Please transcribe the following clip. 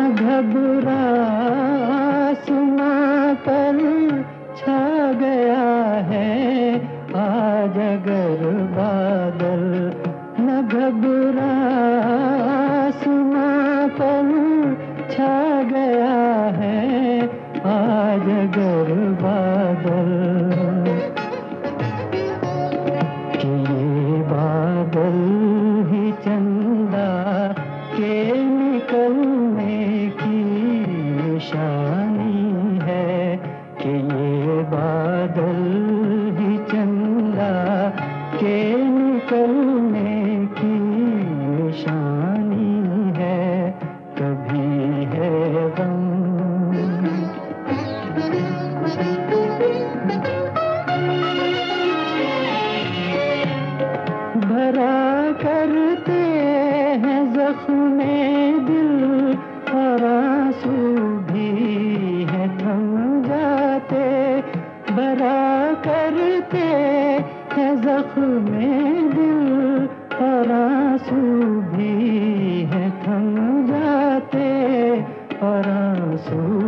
घबरा सुना पर छा गया है आज अगर बादल। न घबरा सुना पर छा गया है आज अगर बादल। कि ये बादल ही चंदा के निकलने की निशानी है। कि ये बादल ही चंदा के निकलने की निशानी है। कभी है गम भरा करते हैं ज़ख्मे दिल और आंसू भी है थम जाते। भरा करते हैं ज़ख्मे दिल और आंसू भी है थम जाते और आंसू